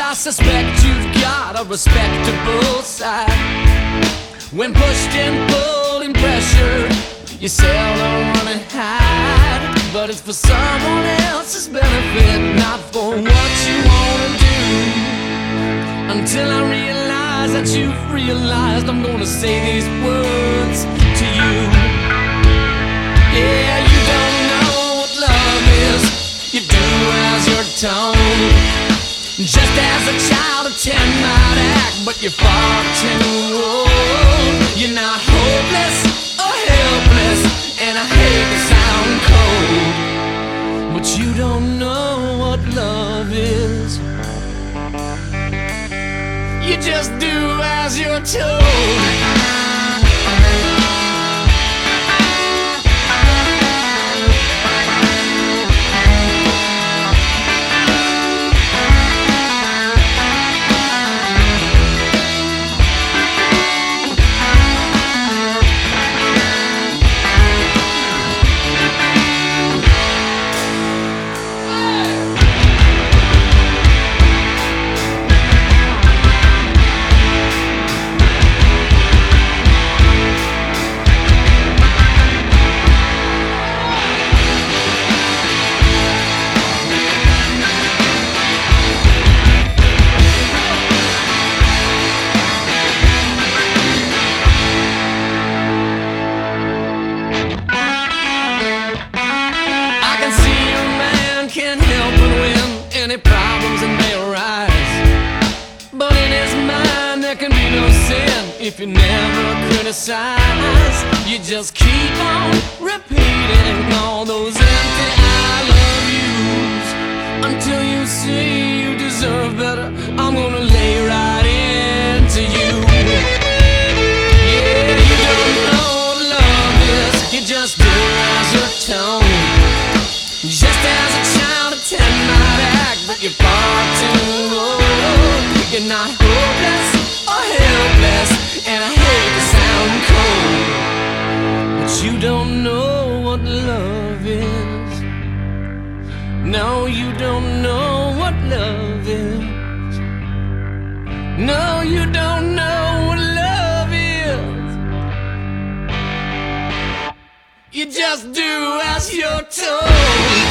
I suspect you've got a respectable side. When pushed and pulled and pressured, you seldom run and hide. But it's for someone else's benefit, not for what you wanna do. Until I realize that you've realized I'm gonna say these words to you. Yeah, you don't know what love is. You do as you're told. Just as a child of 10 might act, but you're far too old. You're not hopeless or helpless, and I hate to sound cold, but you don't know what love is. You just do as you're told. Any problems that may arise, but in his mind there can be no sin if you never criticize. You just keep on repeating all those empty I love yous until you see you deserve better. I'm gonna lay right into you. Yeah, you don't know what love is. You just do as you're told. Just as a child of 10 might act, but you're far too old. You're not hopeless or helpless, and I hate to sound cold, but you don't know what love is. No, you don't know what love is. No, you don't know what love is. You just do as you're told.